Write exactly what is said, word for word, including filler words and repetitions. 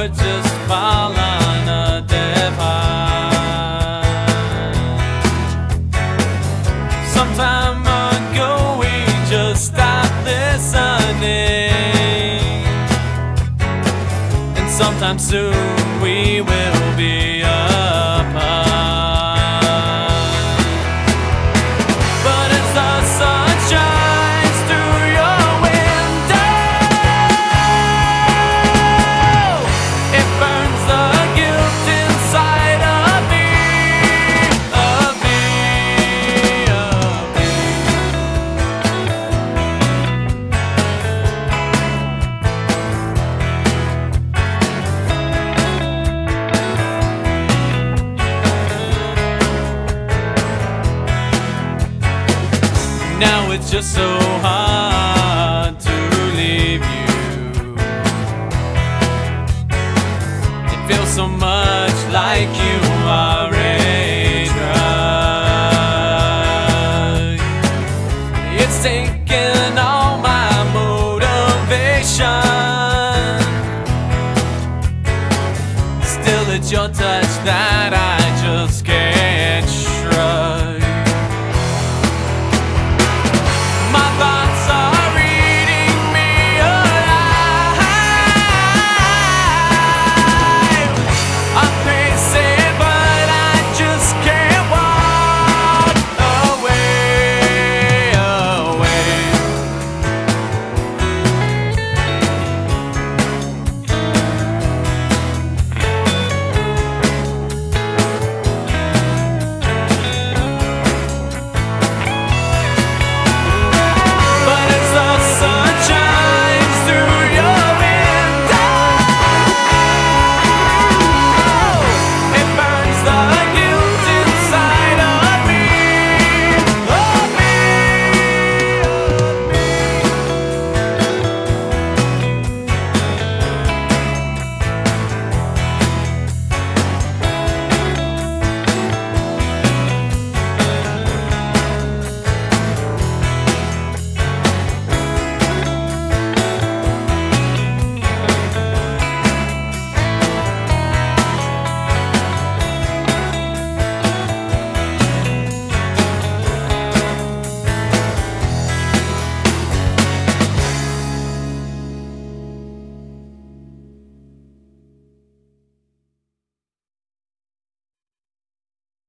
would just fall on a deaf heart. Some time ago we just stopped listening, and sometime soon we will be apart. But as the sun shines through your window, it burns the guilt inside of me, of me, of me. Now it's just so hard to leave you. It feels so much like you are a drug. It's taken all my motivation. Still it's your touch that I